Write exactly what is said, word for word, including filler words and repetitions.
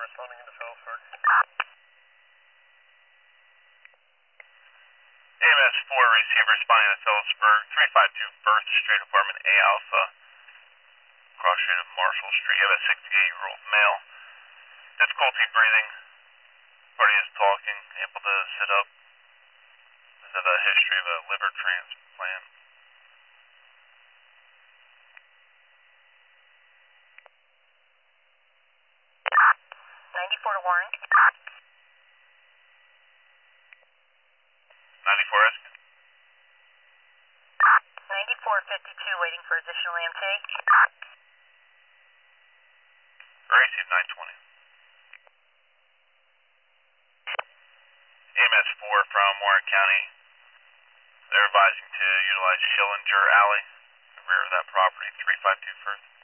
responding into Phillipsburg. A M S four receiver responding to Phillipsburg, three five two First Street, apartment A Alpha, cross street of Marshall Street. You have a sixty-eight-year-old male. Difficulty breathing. Party is talking, able to sit up. Does have a history of a liver transplant. ninety-four to Warren. ninety-four Eskin. ninety-four fifty-two waiting for additional E M T. Received nine twenty. A M S four from Warren County. They're advising to utilize Schillinger Alley, the rear of that property, three five two First.